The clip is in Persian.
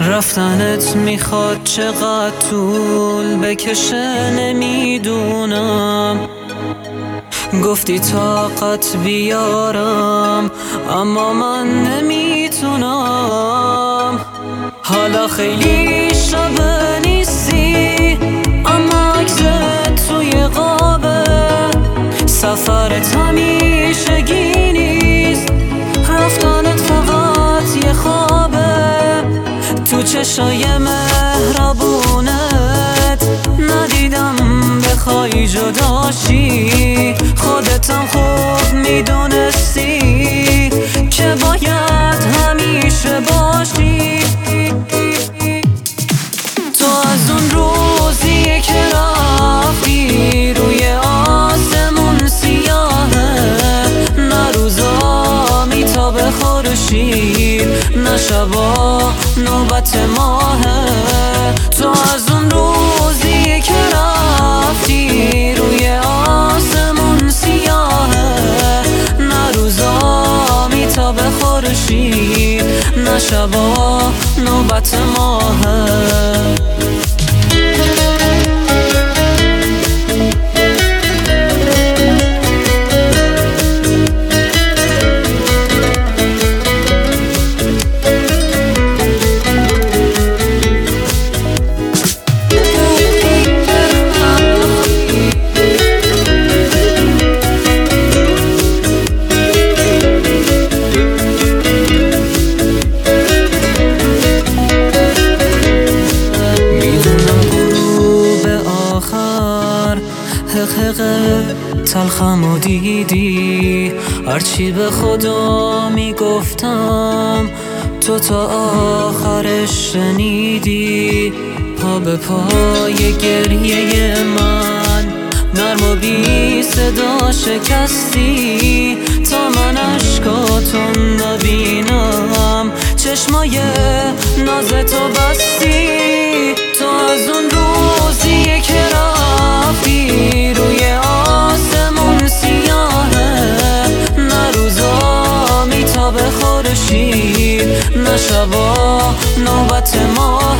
رفتنت میخواد چقدر طول بکشه نمیدونم. گفتی طاقت بیارم اما من نمیتونم. حالا خیلی شبه نیستی اما عکست توی قابه. سفرت همیشگی نیست، رفتنت فقط یه خوابه. تو چشای مهربونت ندیدم بخوای جداشی. خودتم خوب میدونستی که باید همیشه باشی. تو از اون روزی که رفتی روی آسمون سیاهه، نه روزا میتابه خورشید نه شبا نوبت ماهه. تو از اون روزی که رفتی روی آسمون سیاهه، نه روزا میتابه خورشید نه شبا نوبت ماهه. تلخمو دیدی، هرچی به خدا میگفتم تو تا آخرش شنیدی. پا به پای گریه من نرم و بی صدا شکستی تا من عشقاتو نبینم. چشمای نازتو بستی. تو از اون روزی که رفتی روی آسمون سیاهه، نه روزا میتابه خورشید نه شبا نوبت ما.